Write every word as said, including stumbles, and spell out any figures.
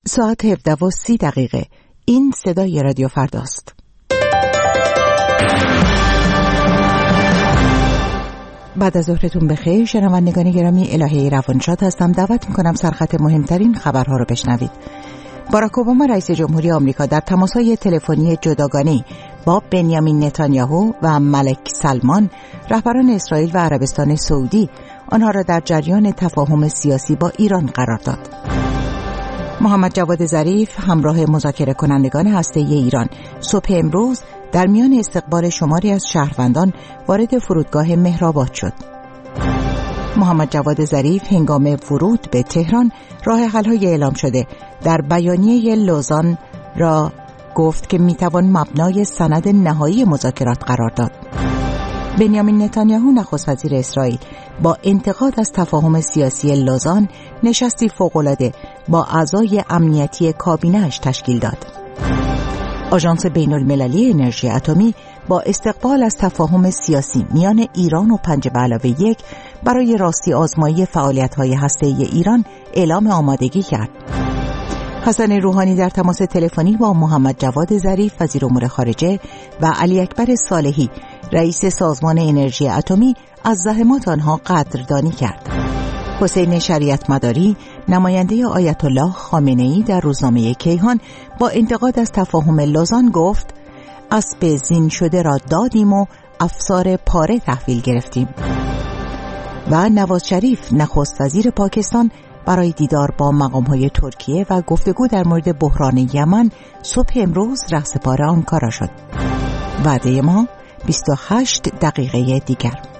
ساعت هفده و سی دقیقه. این صدای رادیو فرداست. بعد از ظهرتون بخیر شنوندگان گرامی، الهه روانشاد هستم. دعوت میکنم سرخط مهمترین خبرها رو بشنوید. باراک اوباما رئیس جمهوری آمریکا در تماس‌های تلفنی جداگانه‌ای با بنیامین نتانیاهو و ملک سلمان رهبران اسرائیل و عربستان سعودی آنها را در جریان تفاهم سیاسی با ایران قرار داد. محمد جواد ظریف همراه مذاکره کنندگان هسته‌ای ایران صبح امروز در میان استقبال شماری از شهروندان وارد فرودگاه مهرآباد شد. محمد جواد ظریف هنگام ورود به تهران راه حل‌های اعلام شده در بیانیه لوزان را گفت که میتوان مبنای سند نهایی مذاکرات قرار داد. بنیامین نتانیاهو نخست وزیر اسرائیل با انتقاد از تفاهم سیاسی لوزان نشستی فوق‌العاده با اعضای امنیتی کابینه‌اش تشکیل داد. آژانس بین‌المللی انرژی اتمی با استقبال از تفاهم سیاسی میان ایران و پنج به علاوه یک برای راستی آزمایی فعالیت‌های هسته‌ای ایران اعلام آمادگی کرد. حسن روحانی در تماس تلفنی با محمد جواد ظریف وزیر امور خارجه و علی اکبر صالحی رئیس سازمان انرژی اتمی از زحمات آنها قدردانی کرد. حسین شریعت مداری نماینده آیت الله خامنه‌ای در روزنامه کیهان با انتقاد از تفاهم لوزان گفت اسب زین شده را دادیم و افسار پاره تحویل گرفتیم. و نواز شریف نخست وزیر پاکستان برای دیدار با مقام‌های ترکیه و گفتگو در مورد بحران یمن صبح امروز رهسپار آنکارا شد. وعده ما بیست و هشت دقیقه دیگر.